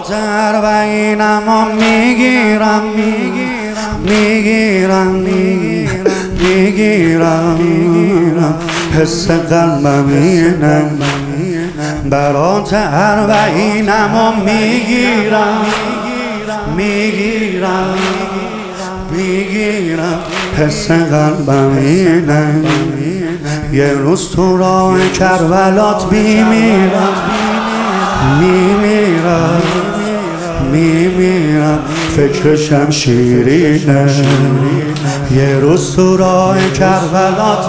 برات اربعینم و میگیرم حس قلبم اینه برات اربعینم و میگیرم حس قلبم اینه یه روز تو راه کربلات میمیرم فکر شمشیرینه یه روز تو راه کربلات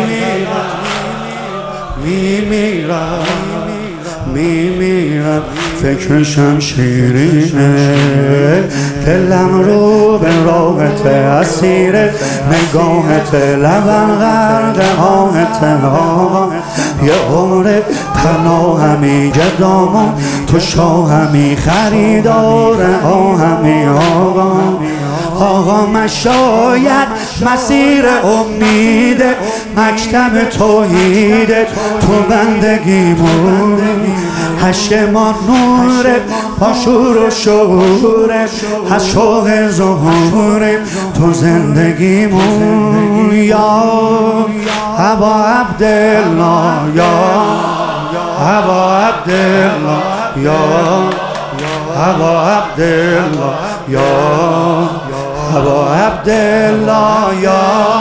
میمیرم فکر شمشیرینه دلم رو به راحت اسیر نگاهت لبم غرق آهت یه عمر پناهمی گداما تو شاهمی خریدار آهمی آقا مشاید مسیر امید مکتب توحید تو بندگیمون هشمان نور با شور و شعور از شوق ظهور تو زندگیمون یا ابا عبدالله یا ابا عبدالله یا ابا عبدالله یا ابا عبدالله یا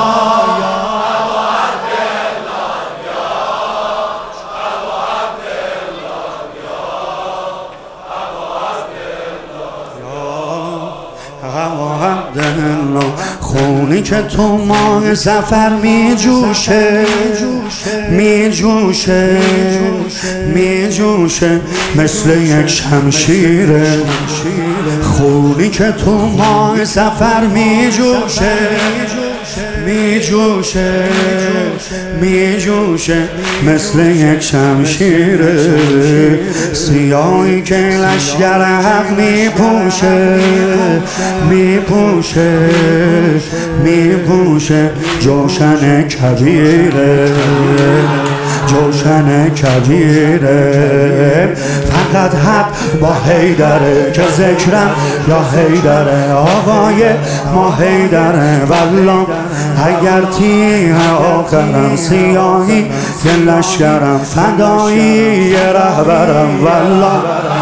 خونی که تو ماه سفر میجوشه مثل یک شمشیره خونی که تو ماه سفر میجوشه مثل یک شمشیره سیاهی که لشگر حق میپوشه جوشن کبیره فقط حق با حیدره که ذکرم یا حیدره آقای ما حیدره والله اگر تیه آخرم سیاهی یه لشکرم فدایی یه رهبرم والله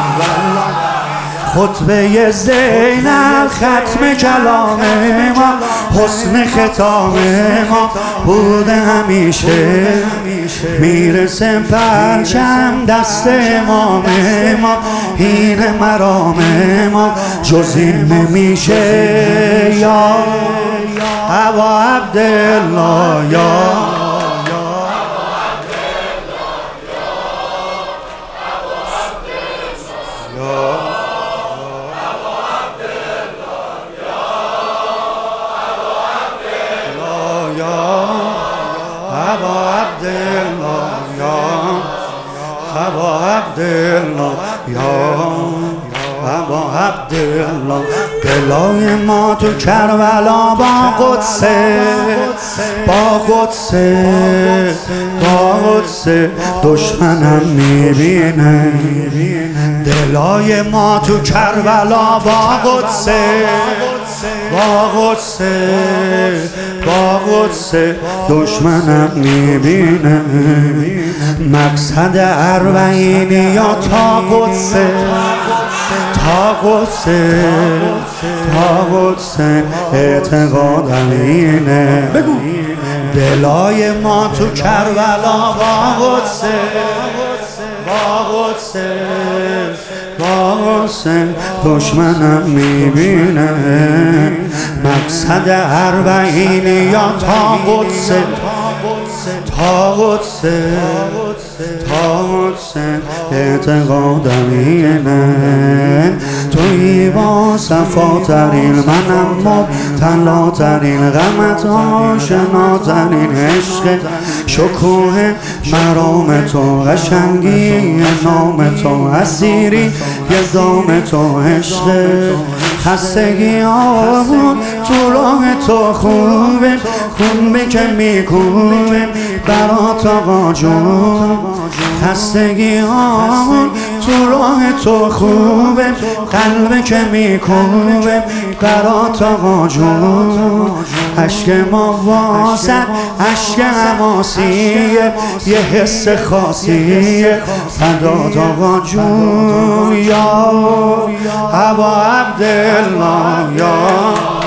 خطبه زینب ختم کلام ما حسن ختام ما بوده همیشه میرسه پرچم دست امام ما این مرام ما جز این نمیشه یا ابا عبدالله یا ابا عبدالله دلای ما تو کربلا با قدسه دشمنم میبینه دلای ما تو کربلا با قدسه دشمنم میبینه مقصد اربعینی یا تا قدسه اعتقادم اینه بگو دلای ما تو کربلا با قدسه دشمنم میبینه مقصد اربعینی یا تا قدسه اعتقادم اینه توی با صفاترین منم مبتلاترین غمت آشناترین عشق شکوه مرام تو قشنگی نام تو اسیری یه دام تو عشق خستگی آمون تو راه تو خوبه خون که میکنه برات آقا جون خستگی آمون تو راه تو خوبه قلبه که میکوبه برات آقا جون عشق ما واسد عشق حماسیه یه حس خاصیه فدات آقا جون یا ابا عبدالله یا